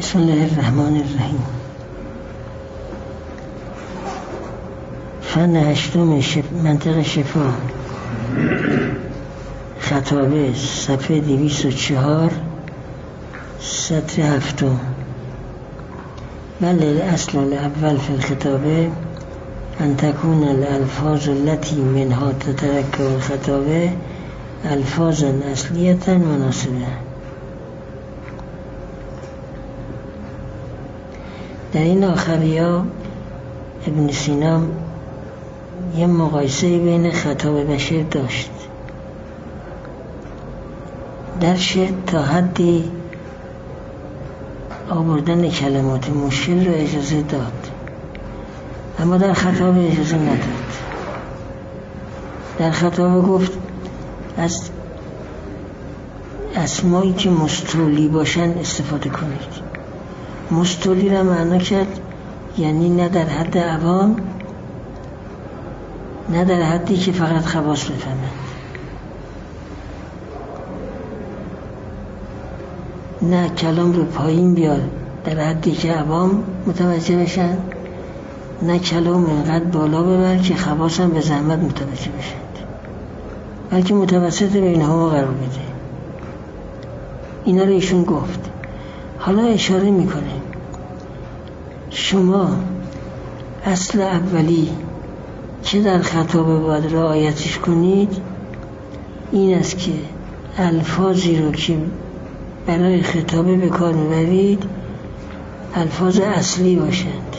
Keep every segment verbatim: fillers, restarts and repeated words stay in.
بسم الله الرحمن الرحیم. فن هشتم شف... منطق شفا، خطابه، صفحه دویست و چهار، سطر هفتم. بل الاصل الاول فی الخطابه ان تكون الالفاظ التي منها تتركب الخطابه الفاظا اصلیه مناسبه. در این آخریا ابن سینا یه مقایسه بین خطاب و شعر داشت. در شعر تا حدی آوردن کلمات مشکل رو اجازه داد، اما در خطاب اجازه نداد. در خطاب گفت از اسمایی که مستولی باشن استفاده کنید. مستولی را معنا کرد یعنی نه در حد عوام، نه در حدی که فقط خواص بفهمند، نه کلام رو پایین بیار در حدی که عوام متوجه بشن، نه کلام اینقدر بالا ببر که خواص هم به زحمت متوجه بشن، بلکه متوسط بین ها قرار بده. اینا رو ایشون گفت. حالا اشاره میکنه شما اصل اولی که در خطاب باید رعایتش کنید این است که الفاظی رو که برای خطابه به کار میبرید الفاظ اصلی باشند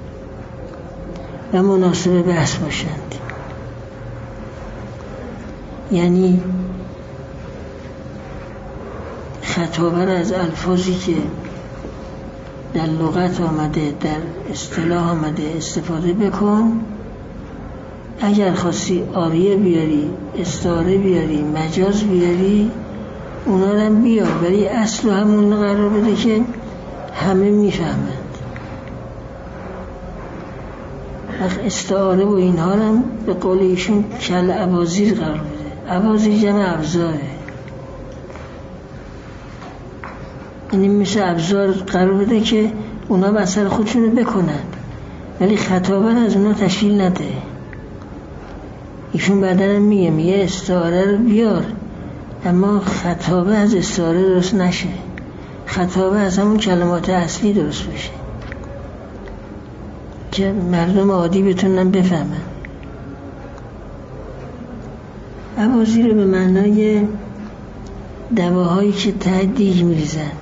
و مناسب بحث باشند. یعنی خطابه را از الفاظی که در لغت آمده، در اصطلاح آمده استفاده بکن. اگر خواستی آریه بیاری، استعاره بیاری، مجاز بیاری، اونا رو بیار، ولی اصل همون قرار بده که همه میفهمند. استعاره و اینها رو به قول ایشون کل ابازیر قرار بده. ابازیر جمع ابزاره، یعنی مثل ابزار قرار بده که اونا بسر خودشونو بکنن، ولی خطابه از اونا تشکیل نده. ایشون بعدن میگه میگه استعاره رو بیار، اما خطابه از استعاره درست نشه، خطابه از همون کلمات اصلی درست بشه که مردم عادی بتونن بفهمن. ابازی رو به معنای دواهایی که ته دیگ میریزند.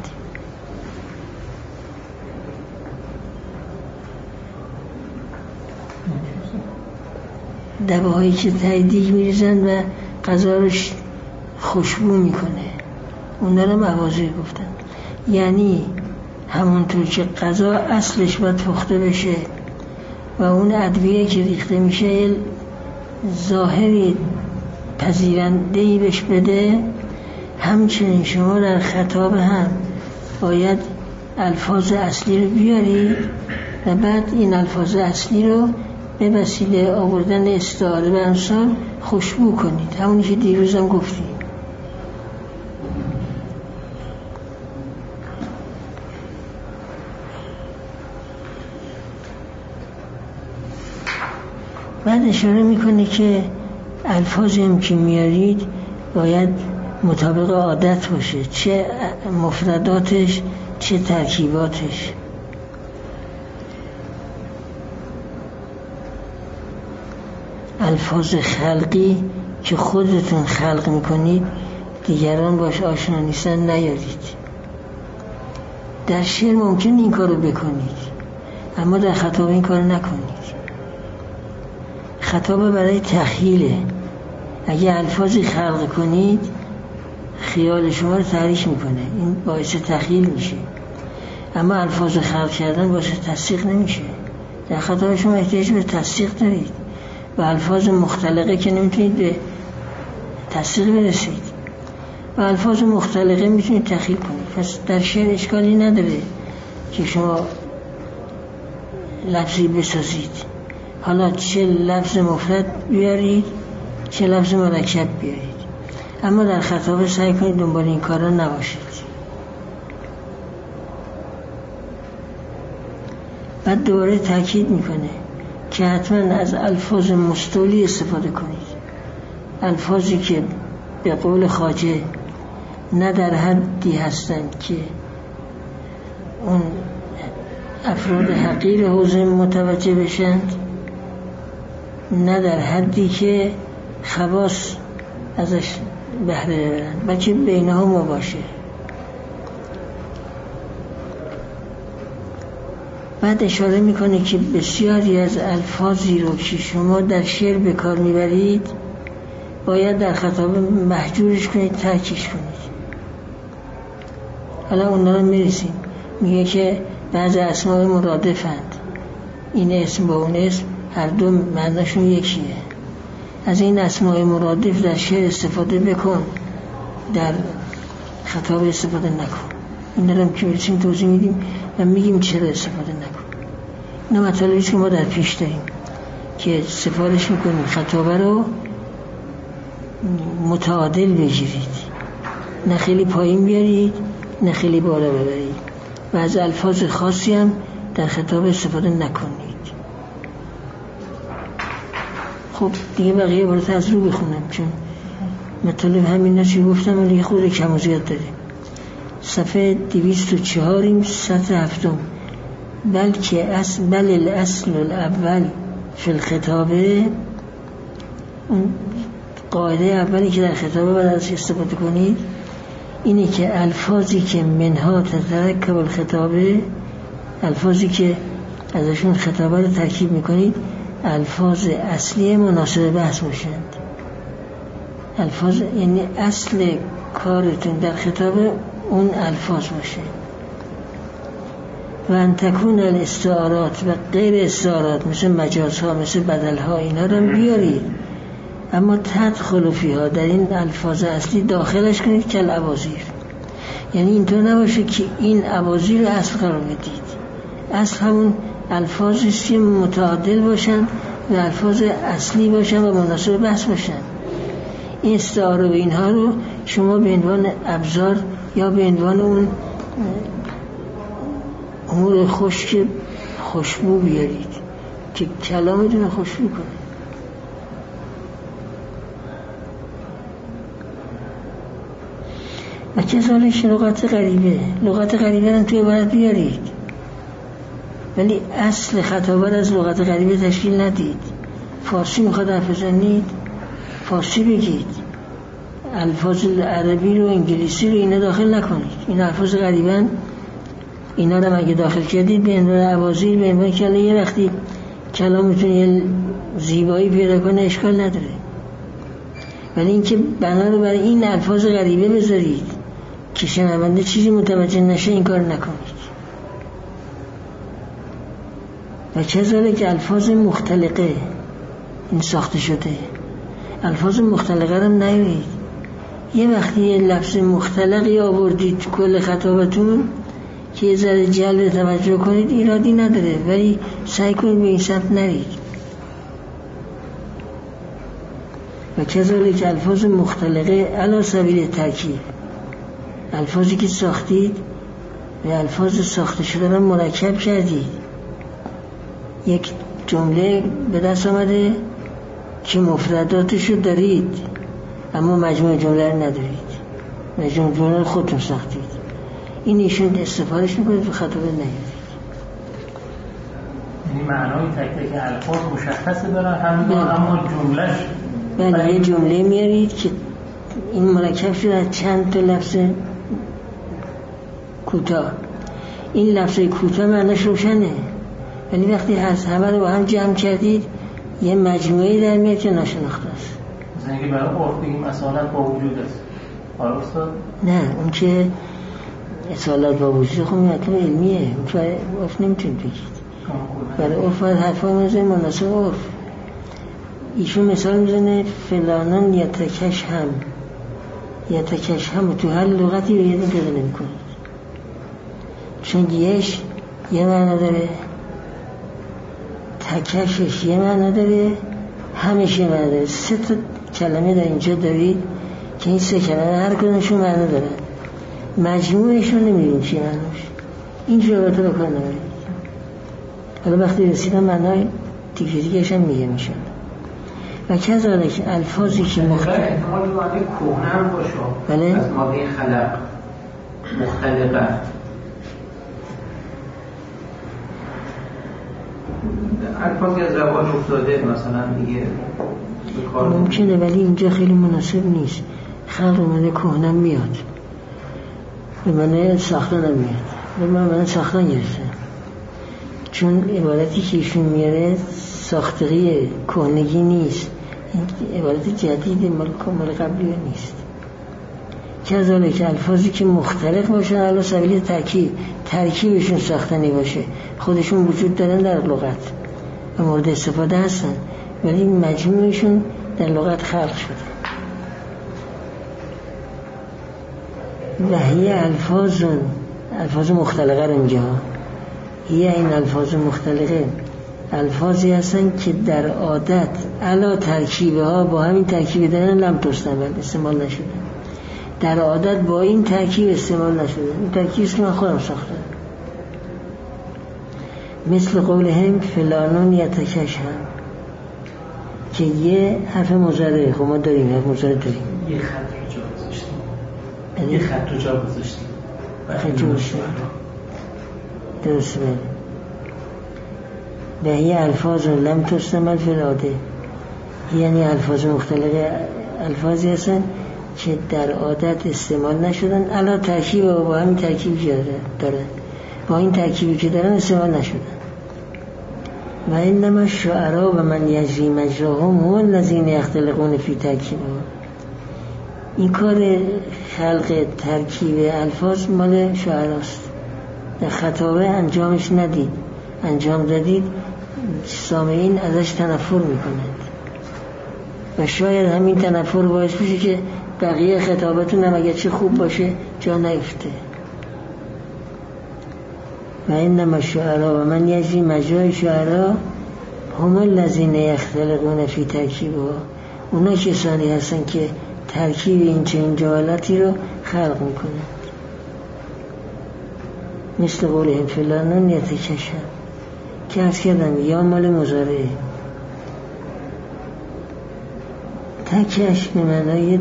دواهایی که ته دیگ میریزند و غذا رو خوشبو میکنه، اونا رو ابازی گفتن. یعنی همونطور که غذا اصلش باید پخته بشه و اون ادویه که ریخته میشه ظاهری پذیرندهی بهش بده، همچنین شما در خطاب هم باید الفاظ اصلی رو بیارید و بعد این الفاظ اصلی رو به وسیله آوردن استعاره و امثال خوشبو کنید. همونی که دیروزم گفتیم. بعد اشاره میکنه که الفاظی هم که میارید باید مطابق عادت باشه، چه مفرداتش چه ترکیباتش. الفاظ خلقی که خودتون خلق میکنید دیگران باش آشنا نیستن نیارید. در شعر ممکن این کارو بکنید، اما در خطاب این کارو نکنید. خطاب برای تخیله. اگه الفاظی خلق کنید خیال شما رو تحریک میکنه، این باعث تخیل میشه، اما الفاظ خلق کردن باعث تصدیق نمیشه. در خطاب شما احتیاج به تصدیق دارید و الفاظ مختلقه که نمیتونید به تصدیق برسید و الفاظ مختلقه میتونید تخیل کنید. پس در شعر اشکالی نداره که شما لفظی بسازید، حالا چه لفظ مفرد بیارید چه لفظ مرکب بیارید، اما در خطاب سعی کنید دنبال این کارا نباشید. بعد دوباره تاکید میکنه که حتما از الفاظ مستولی استفاده کنید، الفاظی که به قول خواجه نه در حدی هستند که اون افراد حقیر حوزه متوجه بشند، نه در حدی که خواص ازش بهره ببرند، بلکه بینهما باشه. بعد اشاره میکنه که بسیاری از الفاظی رو که شما در شعر به کار میبرید باید در خطاب محجورش کنید، ترکش کنید. حالا اونا رو میرسیم. میگه که بعض اسماء مرادفند، این اسم با اون اسم هر دو معناشون یکیه، از این اسماء مرادف در شعر استفاده بکن، در خطاب استفاده نکن. این رو هم که میرسیم توضیح میدیم و میگیم چرا استفاده نکن. اینا مطالبی که ما در پیش داریم که سفارش میکنیم خطابه رو متعادل بگیرید، نه خیلی پایین بیارید نه خیلی بالا ببرید و از الفاظ خاصی هم در خطاب استفاده نکنید. خب دیگه بقیه برات از رو بخونم چون مطالب همین نشی گفتم ولی خود کم و زیاد داریم. صفحه دویست و چهاریم سطر هفتم. بلکه اصل بل الاصل الاول فی الخطابه، اون قاعده اولی که در خطابه باید ازش استفاده کنید اینه که الفاظی که منها تترکب الخطابه، الفاظی که ازشون خطابه رو ترکیب میکنید الفاظ اصلی مناسب بحث باشند. الفاظ یعنی اصل کارتون در خطابه اون الفاظ باشه. و ان تکون الاستعارات و غیر استعارات مثل مجازها مثل بدلها اینا رو بیارید، اما تدخل فیها در این الفاظ اصلی داخلش کنید که الاباذیر، یعنی اینطور نباشه که این اباذیر اصل قرار بدید. اصل همون الفاظی که متعادل باشن و الفاظ اصلی باشن و مناسب بحث باشن. این استعاره و اینها رو شما به عنوان ابزار یا به عنوان اون امور خشک خوشبو بیارید که کلامتون خوشبو کنه. و کذالک لغت غریبه، لغت غریبه رو توی باید بیارید ولی اصل خطابه از لغت غریبه تشکیل ندید. فارسی میخواد حرف بزنید فارسی بگید، الفاظ عربی رو انگلیسی رو اینا داخل نکنید. این الفاظ غریبن اینا رو اگه داخل کردید به عنوان اباذیر، به عنوان که یه وقتی کلامتون یه زیبایی پیدا کنه اشکال نداره، ولی اینکه بنا رو برای این الفاظ غریبه بذارید که شنونده چیزی متوجه نشه این کار نکنید. و چه که الفاظ مختلقه این ساخته شده، الفاظ مختلقه رو نیارید. یه وقتی یه لفظ مختلقی آوردید کل خطابتون که یه ذره جلب توجه کنید ایرادی نداره، ولی سعی کنید به این سمت نرید. و کذالک الفاظ مختلقه علی سبیل ترکیب، الفاظی که ساختید و الفاظ ساخته شده رو مرکب کردید. یک جمله به دست آمده که مفرداتشو دارید اما مجموع جمله رو ندارید، مجموع جمله رو خودتون ساختید. این ایشون استفادهش میکنید و خطابه نگیرید. یعنی معنای تک تک الفاظ مشخصه برای هم اما جملهش بله یه جمله میارید که این مرکب شده از چند تا لفظ کوتاه. این لفظ کوتاه معناش روشنه ولی وقتی هست همه رو با هم جمع کردید یه مجموعه در میاد که ناشناخته است. مثلا اینکه برای عرف بگیم اصالت با وجود است. آره استاد؟ نه اون که اصالت با وجود خب مطلب علمیه، اون که عرف نمیتونید بگید. برای عرف باید حرفا میزنید مناسب عرف. ایشون مثال میزنه فلانان یتکش هم، یتکش هم تو هر لغتی رو یه پیدا نمی کنید، چون یش یه معنی داره، تکشش یه معنی داره، همش یه معنی داره. سه تا کلمه در اینجا دارید که این سه کلمه هر کدومشون معنی دارن، مجموعشون نمیدونیم چی معنیش. این جوابت رو کار نبرید. حالا وقتی رسیدم معنای دیگه دیگه‌ش هم میگه میشد. و کذالک الفاظی که مختلف احتمال ماده کهنه هم باشه، بله؟ از ماده خلق مختلقه الفاظی از رواج افتاده مثلا دیگه ممکنه، ولی اینجا خیلی مناسب نیست. خلق به معنی کهنه میاد، به معنی ساختن هم میاد، به معنی ساختن گرفته، چون عبارتی که ایشون میاره ساختگی کهنگی نیست، این عبارت جدید مال کامل قبلی نیست. کذالک الفاظی که مختلف باشن علی سبیل ترکیب، ترکیبشون ساختنی باشه، خودشون وجود دارن در لغت و مورد استفاده هستن، ولی مجموعشون در لغت خلق شده. و هی الفاظ الفاظ مختلقه رو میگه، هی این الفاظ مختلقه الفاظی هستن که در عادت علا ترکیبه ها با همین ترکیب دارن لم تستعمل استعمال نشده، در عادت با این ترکیب استعمال نشده. این ترکیب که من خودم ساختم، مثل قولهم فلانون یتکش هم که یه حرف مضارعه، خب ما داریم حرف مضارعه داریم، یه خط رو جا گذاشتیم، یه خط رو جا گذاشتیم خط جا گذاشتیم درسته. و هی الفاظ لم تستعمل فی العاده، یعنی الفاظ مختلفه الفاظی هستن که در عادت استعمال نشدن علا ترکیب و با همین ترکیبی که دارن با این ترکیبی که دارن استعمال نشدن. و انما الشعراء و من یجری مجراهم هم الذین یختلقون فی ترکیبها. این کار خلق ترکیب الفاظ مال شعراست، در خطابه انجامش ندید، انجام دادید سامعین ازش تنفر میکنند و شاید همین تنفر باعث بشه که بقیه خطابتون هم اگر چه خوب باشه جا نیفته. و انما الشعراء و من یجری مجرای شعراء هم الذین یختلقون فی ترکیبها، اونا کسانی هستن که ترکیب این چنین جملاتی رو خلق میکنند. مثل قولهم فلانون یتکش هم که از کردم یا مال مضارعه، تکش به معنای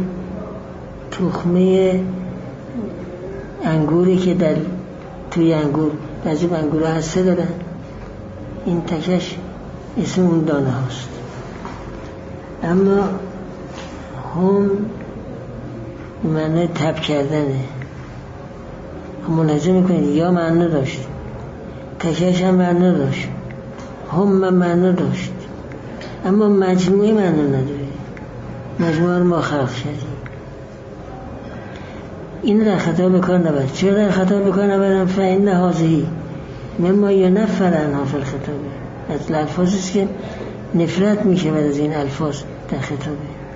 تخمه انگوری که در توی انگور، بعضی انگور ها هسته دارن، این تکش اسم اون دانه هاست. اما هم به معنای تب کردنه، ملاحظه میکنید یا معنی داشت، تکش هم معنی داشت، هم معنی داشت، اما مجموعه معنی نداره، مجموعه رو ما خلق شدیم. این در خطا بکار نبرد. چرا در خطا بکار نبردم؟ فإن هذه مما ینفر عنها فی الخطابه، از الفاظی است که نفرت میشه از این الفاظ در خطابه.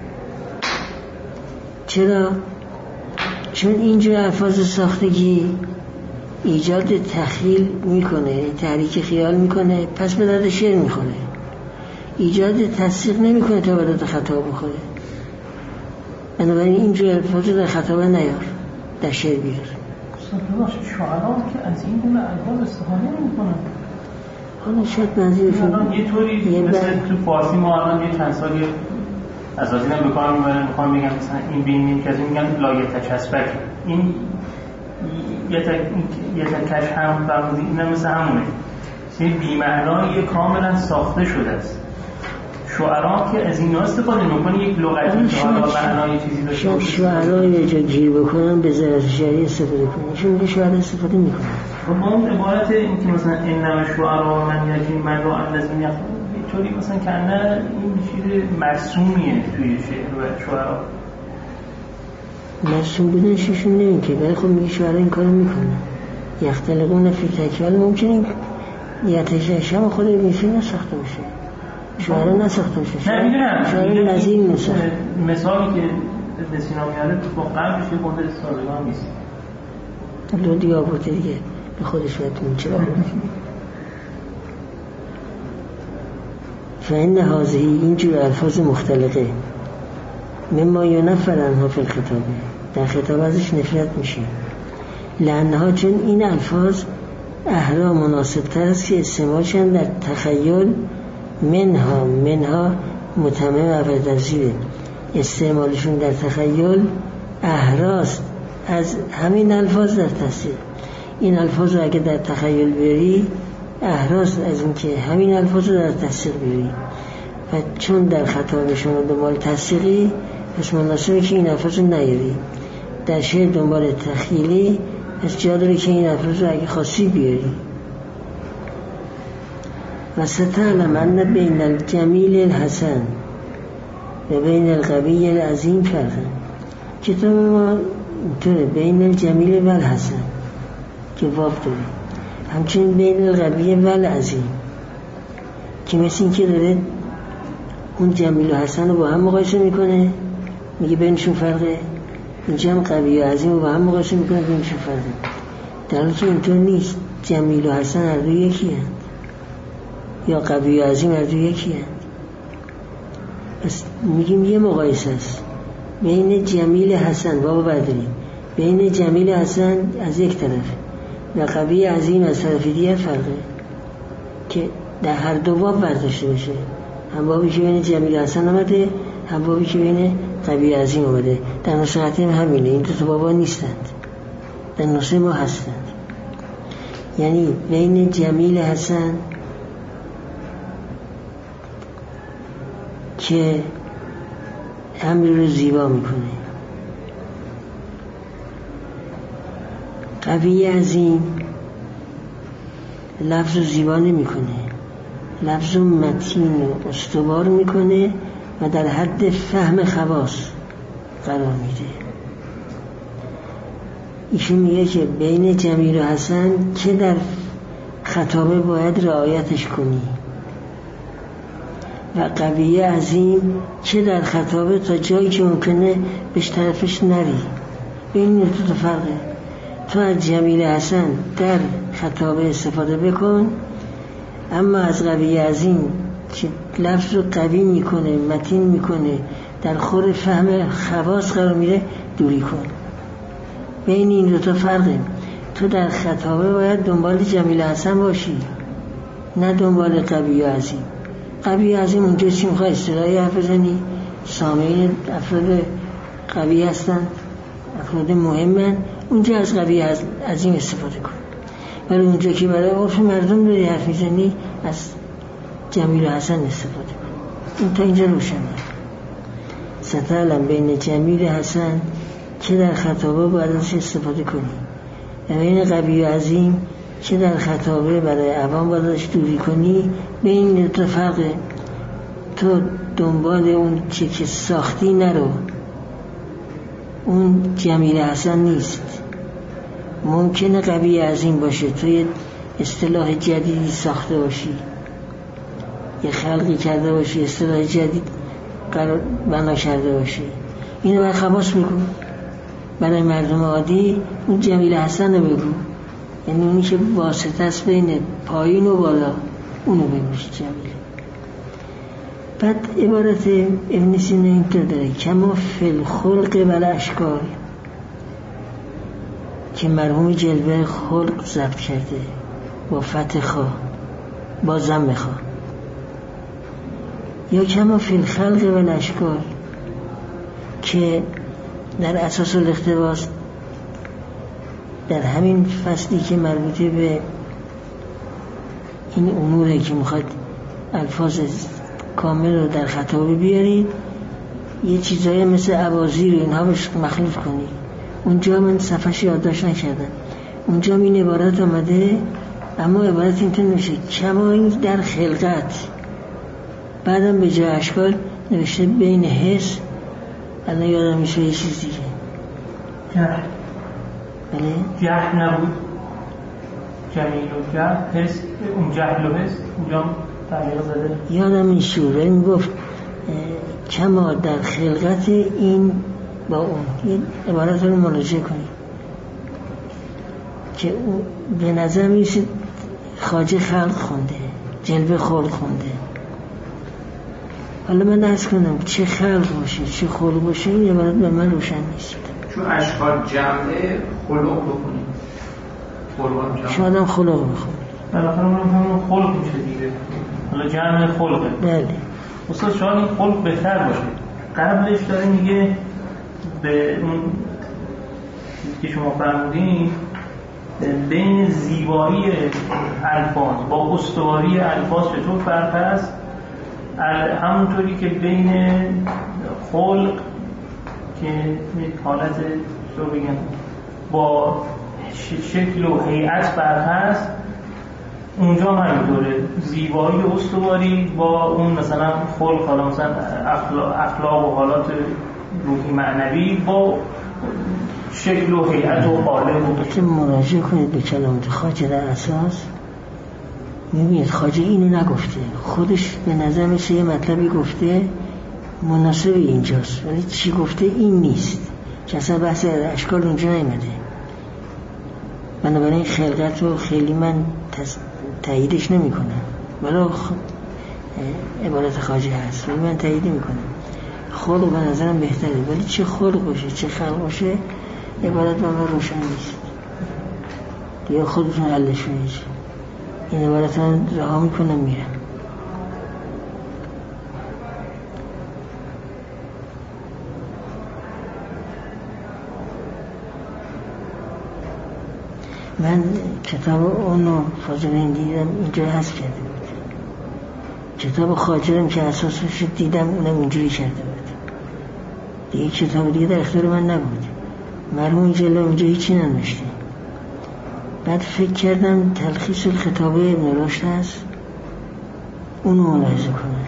چرا؟ چون اینجور الفاظ ساختگی ایجاد تخیل میکنه، تحریک خیال میکنه، پس به درد شعر میخوره. ایجاد تصدیق نمیکنه تا به درد خطاب بخوره. بنابراین اینجور الفاظ در خطابه نیار، در شعر بیار. شعرا که از این گونه الفاظ استفاده نمیکنن. حالا شاید منظورشون یه طوری مثل تو فارسی ما الان یه چند سالی از از اینم بکار میبرن، میخوام بگم مثلا این بینیم که از این میگن لایه تچسبک، این یه تکش هم فرمودی اینم مثل همونه، یه بیمعنایی کاملا ساخته شده است. شعرا که از این استفاده میکنه یک لغتی که حالا معنای چیزی داشته باشه. شعرا یه جا گیر بکنن به ظرف شعری استفاده کنن، چون که شعر استفاده میکنن. و با اون عبارت این که مثلا انما شعرا من یجری مجرا الذین یختلقون، طوری مثلا که نه این چیز مرسومیه توی شعر و شعرا. مرسوم بودنششون نمیم که ولی خب میگه شعرا این کارو میکنن. یختلقون فی تکیال ممکنه یتکش هم خود میشه نساخته باشه، شعرا نساخته باشه. نه میدونم شعرا نظیر نساخته. مثالی که ابن سینا میاره با قبلش یه خورده سازگار نیست. لو دیگه آورده دیگه به خودش بهتون چرا فإن هذه اینجور الفاظ مختلقه مما ینفر عنها فی الخطابه، در خطاب ازش نفرت میشه. لأنها چون این الفاظ احرا مناسب تر است که استعمال شدن در تخیل. منها منها متمم اول تفسیره، استعمالشون در تخیل احراست از همین الفاظ در تفسیر. این الفاظ رو اگه در تخیل بیاری احراست از این که همین الفاظ رو در تفسیر بیاری، و چون در خطاب شما دنبال تفسیری پس مناسبه که این الفاظ رو نیاری. در شعر دنبال تخیلی پس جا داره که این الفاظ رو اگه خاصی بیاری. و ستعلم ان بین الجمیل الحسن و بین القوی العظیم فرقه. کتاب ما اینطوره، بین الجمیل و الحسن که واو داره، همچنین بین القوی و العظیم که مثل این که داره اون جمیل و حسن رو با هم مقایسه میکنه، میگه بینشون فرقه. اینجا هم قوی و عظیم رو با هم مقایسه میکنه، بینشون فرقه. در حالی که اینطور نیست، جمیل و حسن هر دو یکی هست، یا قوی و عظیم هر دو یکی هست. پس میگیم یه مقایسه است بین جمیل حسن، بابا برداریم، بین جمیل حسن از یک طرف و قوی عظیم از طرف دیگر فرقه که در هر دو باب برداشته بشه، هم بابی که بین جمیل حسن آمده، هم بابی که بین قوی عظیم آمده. در نسخه حتیم همینه، این دو تا بابا نیستند، در نسخه ما هستند. یعنی بین جمیل حسن که امر رو زیبا میکنه، قوی عظیم لفظ رو زیبا نمیکنه، لفظ رو متین و استوار میکنه و در حد فهم خواص قرار میده. ایشون میگه که بین جمیل و حسن که در خطابه باید رعایتش کنی و قوی عظیم که در خطابه تا جایی که ممکنه بهش طرفش نری. این دو تا فرقه. تو از جمیل حسن در خطابه استفاده بکن، اما از قوی عظیم که لفظ رو قوی میکنه، متین میکنه، در خور فهم خواص قرار میره، دوری کن. بین این دو تا فرقه. تو در خطابه باید دنبال جمیل حسن باشی، نه دنبال قوی و عظیم. قوی عظیم اونجا چی میخوای اصطلاحی حرف بزنی؟ سامعین افراد قوی هستن، افراد مهمن، اونجا از قوی عظیم استفاده کن. ولی اونجا که برای عرف مردم داری حرف میزنی از جمیل حسن استفاده کن. این تا اینجا روشنه. ستعلم بین جمیل حسن که در خطابه باید ازش استفاده کنی و بین قوی عظیم که در خطابه برای عوام باید ازش دوری کنی. بین دو تا فرقه. تو دنبال اون چه که ساختی نرو، اون جمیل حسن نیست. ممکنه قوی عظیم باشه، تو یه اصطلاح جدیدی ساخته باشی، یه خلقی کرده باشی، اصطلاح جدید قرار بنا کرده باشی، اینو برای خواص بگو، برای مردم عادی اون جمیل حسن رو بگو، یعنی اونی که واسطه است بین پایین و بالا، اونو بگوش جمیل. بعد عبارت ابن سینا اینطور داره: کما فی الخلق و الاشکال، که مرحوم جلوه خلق ضبط کرده با فتح خا، با ضم خا. یا کما فی الخلق و الاشکال، که در اساس الاقتباس در همین فصلی که مربوطه به این اموره که میخواد الفاظ کامل رو در خطابه بیارید، یه چیزایی مثل عوازی رو اینها بهش مخلوط کنی. اونجا من صفحش یادداشت نکردم، اونجا این عبارت آمده، اما عبارت اینطور نمیشه کما این در خلقت، بعدم به جای اشکال نوشته بین حس. الان یادم میشه یه چیز دیگه، جهل. بله؟ جهل نبود، جمیل و جهل، حس، اون جهل و حس اونجا تعلیق زده. یادم این شوره میگفت کما در خلقت این با اون، این عبارت رو مراجعه کنید که به نظر میرسید خواجه خلق خونده، جلوه خلق خونده. حالا من عرض کنم چه خلق باشه چه خلق باشه، این عبارت به من روشن نیست. چون اشکال جمعه خلق بکنید، قربان جان شاید هم خلق بخونه بالاخره اون هم خلق میشه دیگه. حالا جمع خلقه. بله استاد شاید این خلق بهتر باشه. قبلش داره میگه به اون که شما فرمودین بین زیبایی الفاظ با استواری الفاظ چطور فرق هست، همونطوری که بین خلق که یک حالت چطور بگم با شکل و هیئت فرق هست، اونجا همینطوره زیبایی و استواری با اون مثلا خلق، حالا مثلا اخلاق, اخلاق و حالات روحی معنوی با شکل و هیئت و قالب و که مراجعه کنید به کلمات خواجه در اساس میبینید خواجه اینو نگفته، خودش به نظر میشه یه مطلبی گفته مناسب اینجاست ولی چی گفته این نیست که اصلا بحث اشکال اونجا نیمده. بنابراین خلقت رو خیلی من تاییدش نمی کنم ولی عبارت خواجه هست ولی من تایید نمی کنم. خلق به نظرم بهتره ولی چه خلق باشه چه خلق باشه عبارت من روشن نیست دیگه، خودتون حلش کنید. این عبارت من رها می کنم میرم. من کتاب اونو فاضل هندی دیدم اینجا حذف کرده بود، کتاب خاجرم که اساسش دیدم اونم اینجوری کرده بود دیگه، کتاب دیگه در اختیار من نبود. مرحوم جلو اینجا هیچی ننوشته. بعد فکر کردم تلخیص الخطابه ابن رشد هست اونو ملاحظه کنم،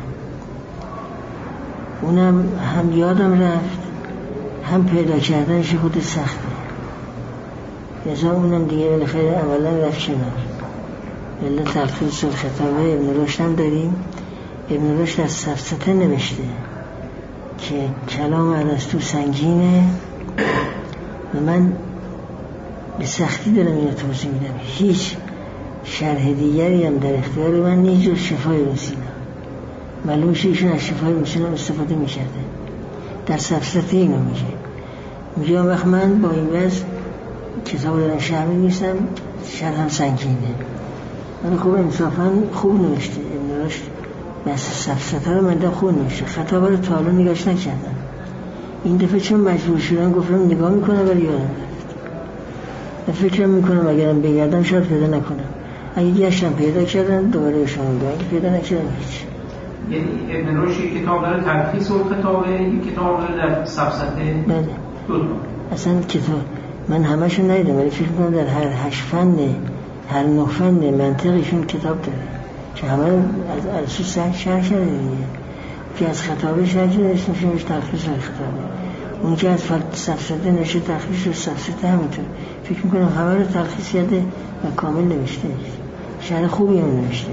اونم هم یادم رفت هم پیدا کردنش خود سخته، لذا اونم دیگه بالاخره اولا رفت کنار. ولی تلخیص الخطابه ابن رشد هم داریم. ابن رشد از سفسطه نوشته که کلام ارسطو سنگینه و من به سختی دارم اینو توضیح میدم، هیچ شرح دیگری هم در اختیار من نیست جز شفای مسینا. معلومش ایشون از شفای مسینا استفاده میکرده، در سفسطه اینو میگه میگه اون وقت من با این وضع کتاب دارم شرح می‌نویسم، شرح هم سنگینه ولی خوب انصافا خوب نوشته ابن رشد، بس سفسطه رو من خوب نوشته، خطابه رو تا حالا نگاش نکردم. این دفعه چون مجبور شدم گفتم نگاه میکنم ولی یادم رفت. فکرم میکنم اگرم بگردم شاید پیدا نکنم، اگه گشتم پیدا کردم دوباره به شما بگم، اگه پیدا نکردم هیچ. یعنی ابن رشد کتاب داره تلخیص الخطابه، این کتاب داره در سفسطه. بله اصلا کتاب من همشو ندیدم ولی فکر میکنم در هر هشت فن هر نه فن منطقشون کتاب داره که همه از ارسطو شرح شده دیگه، که از خطابه شرح شده اسمش تلخیص الخطابه، اون که از سفسطه نشه تلخیص سفسطه همینطور. فکر میکنم همه رو تلخیص کرده و کامل نوشته، شرح خوبی هم نوشته.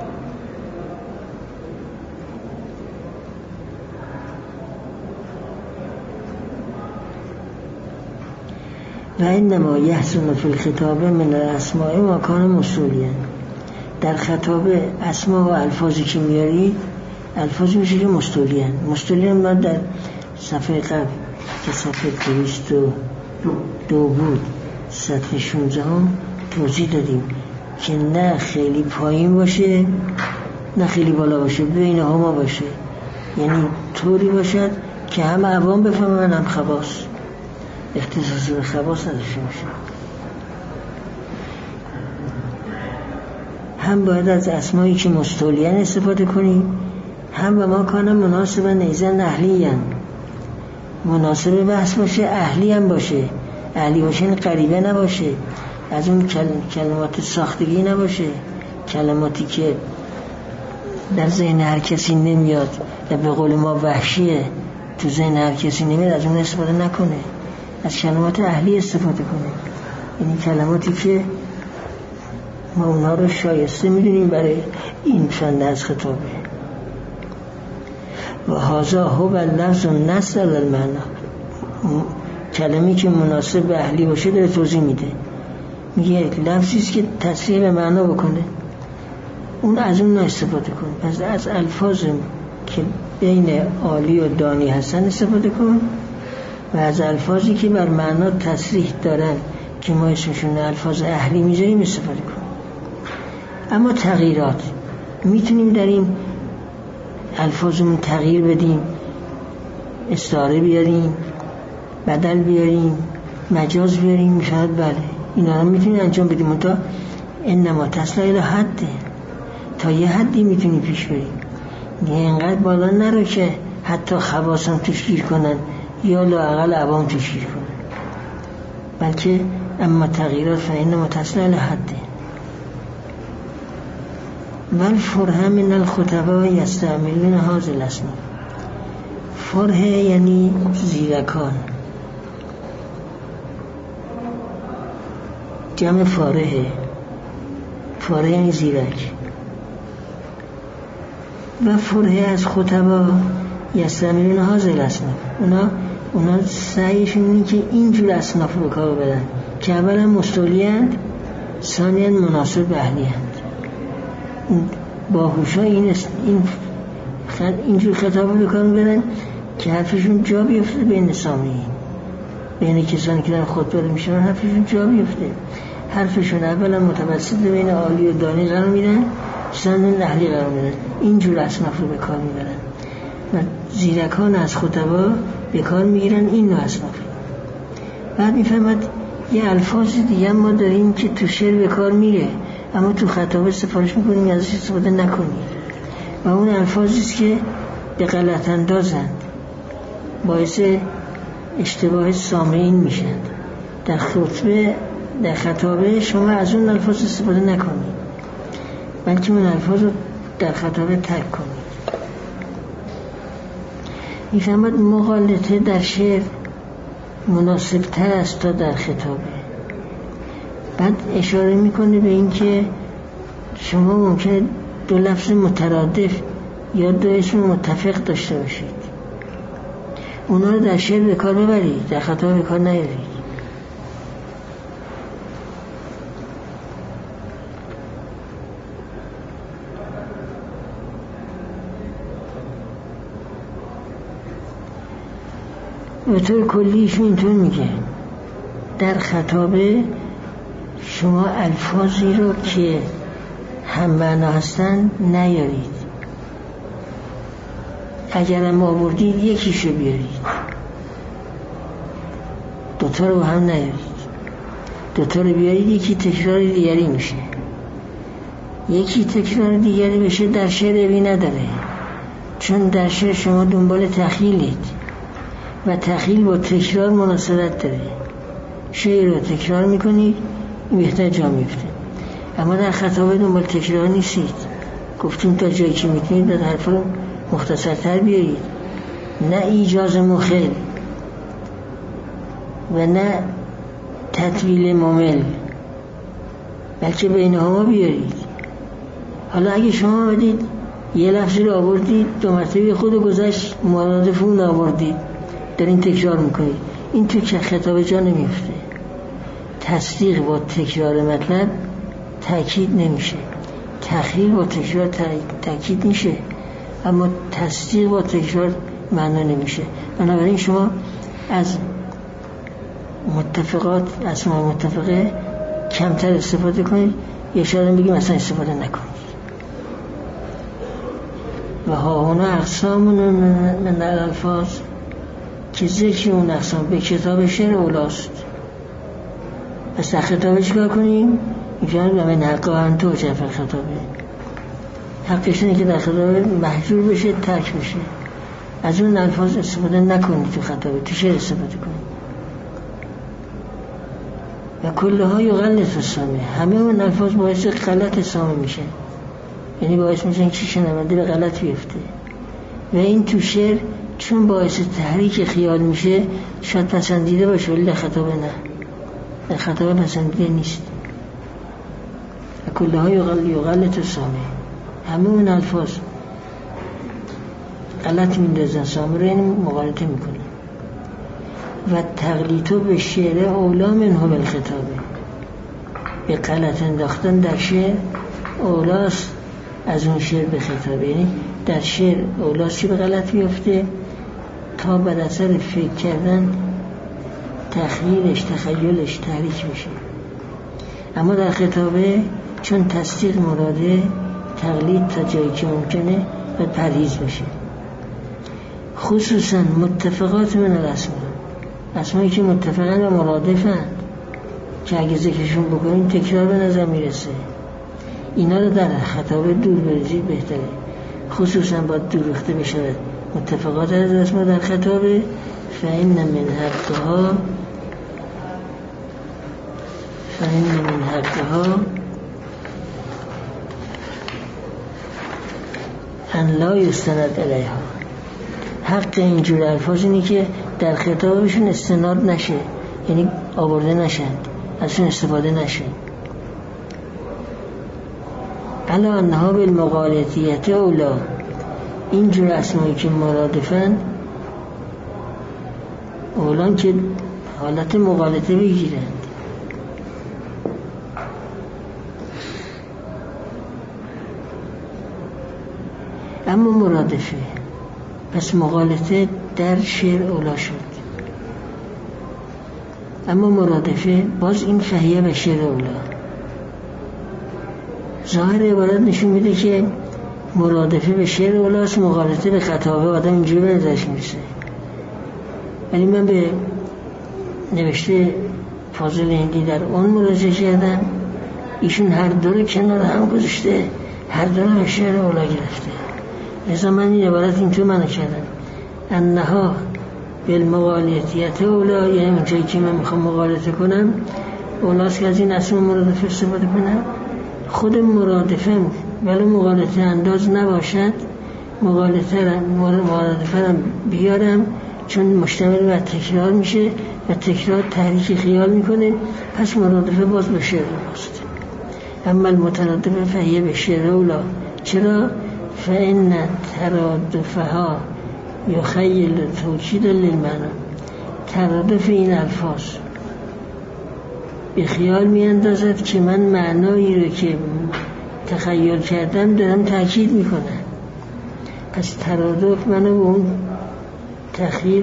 و انما یحسن فی الخطابه من الاسماء ما کان مستولیا. در خطابه اسما و الفاظی که میاری الفاظی میشه که مستولین. مستولین ما در صفحه قبل که صفحه دویست و دو بود صفحه شونزده هم توضیح دادیم که نه خیلی پایین باشه نه خیلی بالا باشه، بین هما باشه، یعنی طوری باشد که هم عوام بفهمن هم خواص، اختصاصی به خواص نداشته باشه. هم باید از اسمایی که مستولیان استفاده کنیم، هم به ما کانه مناسب نیزن اهلی هم مناسب بحث باشه، اهلی هم باشه. اهلی باشه این قریبه نباشه، از اون کل... کلمات ساختگی نباشه، کلماتی که در ذهن هر کسی نمیاد و به قول ما وحشیه تو ذهن هر کسی نمیاد، از اون استفاده نکنه، از کلمات اهلی استفاده کنه. یعنی کلماتی که ما اونها رو شایسته میدونیم برای این فن از خطابه. و هازا هو لفظ نصر للمعنا، کلمی که مناسب به اهلی باشه داره توضیح میده، میگه لفظیست که تصریح به معنا بکنه، اون از اون استفاده کن. پس از الفاظ که بین عالی و دانی هستن استفاده کن و از الفاظی که بر معنا تصریح دارن که ما اسمشون الفاظ اهلی میذاریم استفاده کنیم. اما تغییرات میتونیم در این الفاظمون تغییر بدیم، استعاره بیاریم، بدل بیاریم، مجاز بیاریم، میشود بله اینا رو میتونیم انجام بدیم. تا انما تصل الی حد، تا یه حدی میتونی پیش بریم، دیگه اینقدر بالا نرو که حتی خواصم توش گیر کنن یا لااقل عوام توش گیر کنن، بلکه اما تغییرات فانما تصل الی حد. والفرح من الخطباء یستعملون هذا الاسم. فرح یعنی زیرکان، جمع فارحه، فارح یعنی زیرک. و فرح از خطبا یستعملون هذا الاسم، اونا اونا سعیشون اینه که اینجور اصناف رو کار بدن که اولا مستولی هست، ثانیا مناسب به اهلی هست. باهوشا این این خد اینجور خطاب رو کار بدن که حرفشون جا بیفته بین سامعین، بین کسانی که در خطبه میشن حرفشون جا بیفته. حرفشون اولا متوسط بین عالی و دانی قرار میدن، ثانیا لحلی قرار میدن. اینجور اصناف رو به کار میبرن و زیرکان از خطبا به کار میگیرن این نوع اصناف. بعد میفهمد یه الفاظ دیگه ما داریم که تو شعر به کار میره اما تو خطابه سفارش میکنیم ازش استفاده نکنیم و اون الفاظی است که به غلط اندازند، باعث اشتباه سامعین میشن. در خطبه در خطابه شما از اون الفاظ استفاده نکنید، بلکه اون الفاظ رو در خطابه ترک کنید. میفهمد مغالطه در شعر مناسب تر است تا در خطابه. بعد اشاره میکنه به این که شما ممکنه دو لفظ مترادف یا دو اسم متفق داشته باشید، اونا رو در شعر به کار ببرید، در خطابه به کار نیارید. به طور کلیش اینطور میگه در خطابه شما الفاظی رو که هم معنا هستن نیارید، اگرم آوردید یکیشو بیارید، دوتا رو هم نیارید. دوتا رو بیارید یکی تکرار دیگری میشه، یکی تکرار دیگری بشه در شعر ابی نداره، چون در شعر شما دنبال تخیلید و تخیل با تکرار مناسبت داره. شعر رو تکرار میکنید این بهتر جا میفته، اما در خطابه دنبال تکرار نیستید. گفتیم تا جایی که میتونید در حرف رو مختصرتر بیارید، نه ایجاز مخل و نه تطویل ممل، بلکه بینهما بیارید. حالا اگه شما آمدید یه لفظی رو آوردید دو مرتبه خود گذشت مرادف اون آوردید دارین تکرار میکنید، این تو که خطابه جا نمیفته. تصدیق با تکرار مطلب تأکید نمیشه، تخیل با تکرار تأکید میشه، اما تصدیق با تکرار معنا نمیشه. بنابراین شما از متفقات اسماء متفقه کمتر استفاده کنید، یه شاید بگیم اصلا استفاده نکنید. و ها هنا اقسام من الالفاظ که ذکر اون اقسام به کتاب شعر اولاست. پس در خطابه چیکار کنیم؟ میگن من حقا هم تو جفر خطابه، حقش اینه که در خطابه محجور بشه، ترک بشه. از اون الفاظ استفاده نکنید تو خطابه، تو شعر استفاده کنید. و کلها یغلط السامع، همه اون الفاظ باعث غلط سامع میشه، یعنی باعث میشن که شنونده به غلط بیفته. و این تو شعر چون باعث تحریک خیال میشه شاید پسندیده باشه ولی در خطابه نه، در خطابه پسندیده نیست. و کلها یغلط السامع، همه اون الفاظ غلط میندازن سامع رو، یعنی مغالطه میکنه. و تغلیطو به شعر اولا منه بالخطابه، به غلط انداختن در شعر اولاست از اون شعر به خطابه، یعنی در شعر اولاست که به غلط بیفته تا بر اثر فکر کردن تخیلش تخیلش تحریک بشه. اما در خطابه چون تصدیق مراده، تقلید تا جایی که ممکنه و پرهیز بشه. خصوصا متفقات من الاسما، اسمایی که متفقن و مرادفن که اگه ذکرشون بکنیم تکرار به نظر میرسه، اینا رو در خطابه دور بریزید بهتره. خصوصا باید دور ریخته بشود متفقات از اسما در خطابه. فإن من حقها فإن من حقها ان لا یستند الیها. حق اینجور الفاظ اینه که در خطابشون استناد نشه، یعنی آورده نشن، ازشون استفاده نشه. الا انها بالمغالطیت اولا، اینجور اسمایی که مرادفن اولان که حالت مغالطه بگیرند. اما مرادفه، پس مغالطه در شعر اولا شد. اما مرادفه باز این فهیه به شعر اولا. ظاهر عبارت نشون میده که مرادفه به شعر اولاست، مغالطه به خطابه آدم اینجوری به نظرش میرسه. ولی من به نوشته فاضل هندی در اون مراجعه کردم، ایشون هر دو رو کنار هم گذاشته، هر دو رو به شعر اولا گرفته. لذا من این عبارت اینطور منو کردم انها بالمغالطیت اولا، یعنی اونجایی که من میخوام مغالطه کنم اولاست که از این اسم مرادفه استفاده کنم. خود مرادفه ولی مغالطه انداز نباشد، مغالطه مرادفه رو بیارم، چون مشتمل بر تکرار میشه و تکرار تحریک خیال میکنه، پس مرادفه باز به شعر اولاست. اما المترادفه فهیه به شعر اولا. چرا؟ فإن ترادفها یخیل توکید للمعنی. ترادف این الفاظ به خیال می اندازد که من معنایی رو که تخیل کردم دارم تأکید میکنم. پس ترادف منو به اون تخیل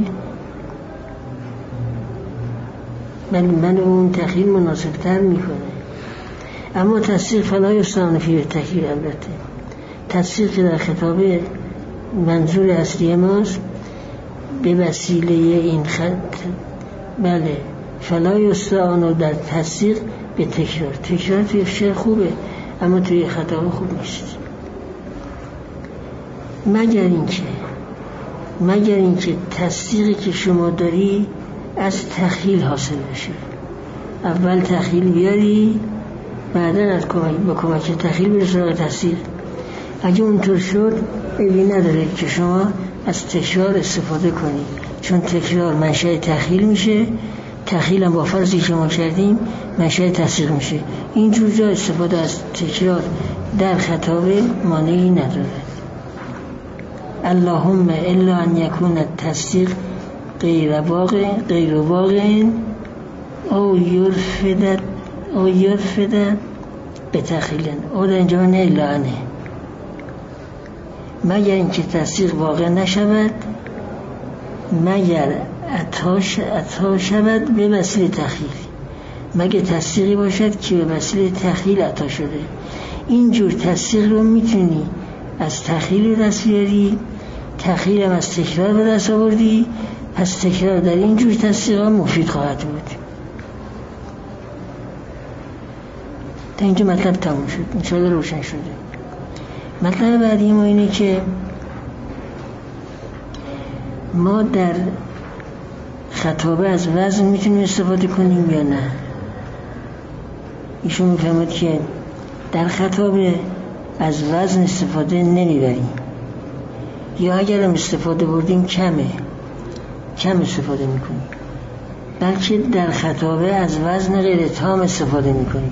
من منو به اون تخیل مناسب تر میکنه. اما تصدیق فلا یستعان فی تخیل، البته تصدیق که در خطابه منظور اصلی ماست به وسیله این خط، بله فلا یستعان در تصدیق به تکرار. تکرار توی شعر خوبه اما توی خطابه خوب نیست، مگر اینکه مگر اینکه تصدیقی که شما داری از تخیل حاصل بشه. اول تخیل بیاری، بعدا از کمک با کمک تخیل بری سراغ تصدیق. اگه اونطور شد عیبی نداره که شما از تکرار استفاده کنی، چون تکرار منشأ تخیل میشه، تخیل هم با فرضی که ما کردیم منشأ تصدیق میشه. اینجور جا استفاده از تکرار در خطابه مانعی نداره. اللهم الا ان یکون التصدیق غیر واقع غیر واقع او یرفد او یرفد به تخیل، او در اینجا نه الا انه، مگر اینکه تصدیق واقع نشود، مگر عطا شود به وسیله تخیل، مگر تصدیقی باشد که به وسیله تخیل عطا شده. اینجور تصدیق رو میتونی از تخیل دست بیاری، تخیل هم از تکرار به دست آوردی، پس تکرار در اینجور تصدیق ها مفید خواهد بود. تا اینجا مطلب تموم شد، انشاءالله روشن شده. مطلب بعدی ما اینه که ما در خطابه از وزن میتونیم استفاده کنیم یا نه. ایشون میفهمد که در خطابه از وزن استفاده نمیبریم، یا اگر هم استفاده بردیم کمه کم استفاده میکنیم، بلکه در خطابه از وزن غیر تام استفاده میکنیم.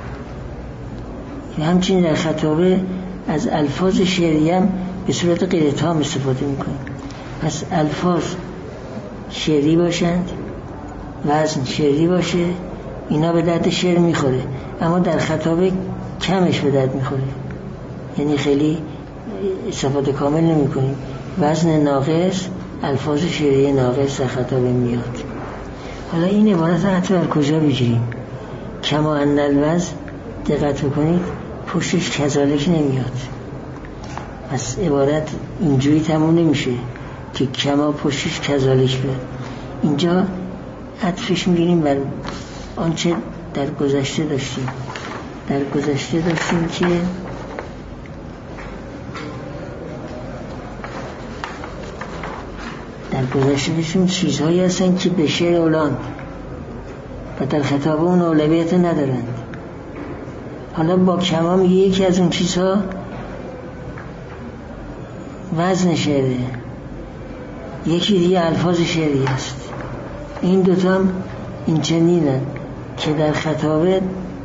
همچنین در خطابه از الفاظ شعری هم به صورت غیر تام استفاده میکنیم. پس الفاظ شعری باشند، وزن شعری باشه، اینا به درد شعر میخوره، اما در خطابه کمش به درد میخوره، یعنی خیلی استفاده کامل نمی کنیم. وزن ناقص، الفاظ شعری ناقص در خطابه میاد. حالا این عبارت حتی بر کجا بگیریم؟ کما ان الوزن، دقت کنید پشتش کذالک نمیاد. پس عبارت اینجوری تموم نمیشه که کما پشتش کذالک بیاد. اینجا عطفش میگیریم بر آنچه در گذشته داشتیم. در گذشته داشتیم که در گذشته داشتیم چیزهایی هستن که به شعر اولاند و در خطاب اون اولویت ندارند. حالا با کما میگه یکی از اون چیزها وزن شعره، یکی دیگه الفاظ شعری است. این دوتا هم این چنینه که در خطابه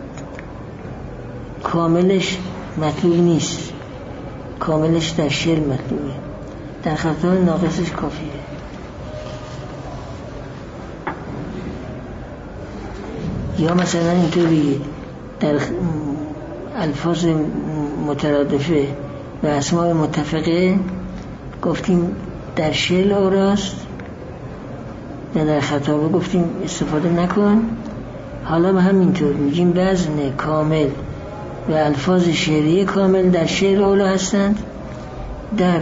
کاملش مطلوب نیست، کاملش در شعر مطلوبه، در خطابه ناقصش کافیه. یا مثلا اینطور بگید در الفاظ مترادفه و اسماء متفقه گفتیم در شعر اوراست و در خطابه گفتیم استفاده نکن. حالا به همینطور میگیم وزن کامل و الفاظ شعری کامل در شعر اولا هستند، در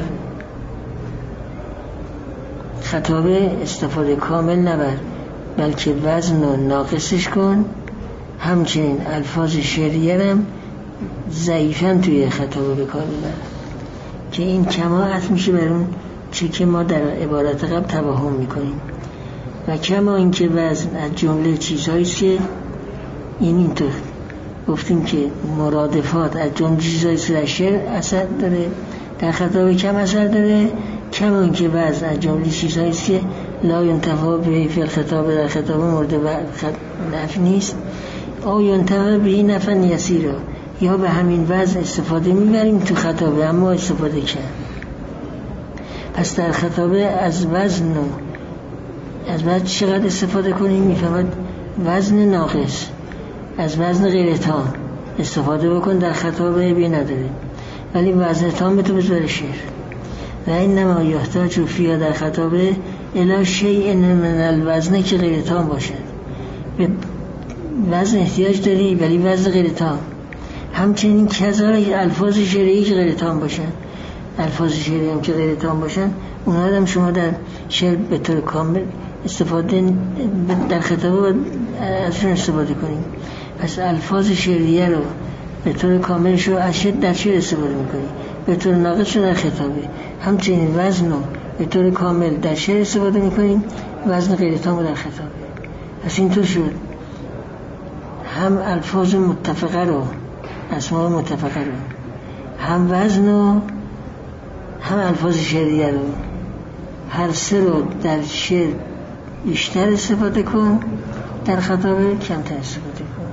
خطابه استفاده کامل نبر بلکه وزن و ناقصش کن. همچنین الفاظ شعریه هم ضعیفاً توی خطابه به کار ببر که این کما عطف میشه بر اون چه که ما در عبارت قبل توهم میکنیم. و کما این که وزن از جمله چیزهایی که این اینطور گفتیم که مرادفات از جمله چیزهایی که در شعر اثر داره، در خطابه کم اثر داره. کما این که وزن از جمله چیزهایی که لا ینتفع به فی الخطابه، در خطابه مورد نفع نیست. او ینتفع به نفع یسیرا، یا به همین وزن استفاده میبریم تو خطابه اما استفاده کرد. پس در خطابه از وزن و از وزن چقدر استفاده کنیم؟ میفهمد وزن ناقص، از وزن غیر تام استفاده بکن، در خطابه بی نداره، ولی وزن تام تو بذاره شعر. و این نما یحتاج فیها، در خطابه الی شیء من الوزن که غیر تام باشد. به وزن احتیاج داری ولی وزن غیر تام. همچنین کذالک الفاظ شعری که غیر تام باشن، الفاظ شعری هم که غیر تام باشن اونها هم شما در شعر به طور کامل استفاده در خطابه ازشون استفاده کنیم. پس الفاظ شعریه رو به طور کاملش رو از شعر در شعر استفاده میکنیم، به طور ناقص رو در خطابه. همچنین وزن رو به طور کامل در شعر استفاده میکنیم، وزن غیر تام رو در خطابه. پس اینطور شد هم الفاظ متفقه رو، اسماء متفقه رو، هم وزن و هم الفاظ شعریه رو، هر سه رو در شعر بیشتر استفاده کن، در خطابه کمتر استفاده کن.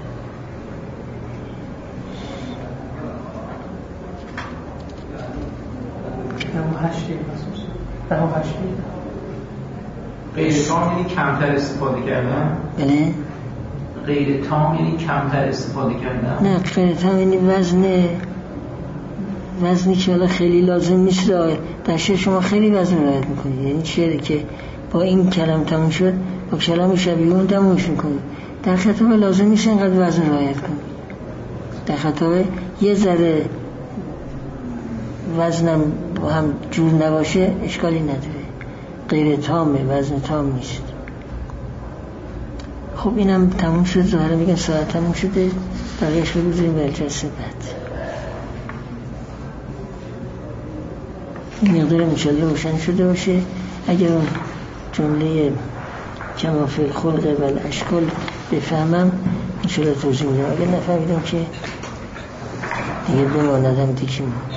غیر تام یعنی کمتر استفاده کردن؟ بله. غیر تام یعنی کمتر استفاده کردن؟ نه، غیر تام یعنی وزن وزنی که حالا خیلی لازم نیست. در شعر شما خیلی وزن رعایت میکنید، یعنی شعری که با این کلم تموم شد با کلام شبیه اون تمومش میکنید. در خطابه لازم نیست اینقدر وزن رعایت کنید. در خطابه یه ذره وزنم هم جور نباشه اشکالی نداره، غیر تامه، وزن تام نیست. خب اینم تموم شد، ظاهرا میگن ساعت تموم شده، بقیهش رو بگذاریم به جلسه بعد. این مقدار انشالله روشن شده باشه. اگر اون جمله کما فی الخلق و الاشکال بفهمم انشالله توضیح میدم، اگر نفهمیدم که دیگه بماندم دیگه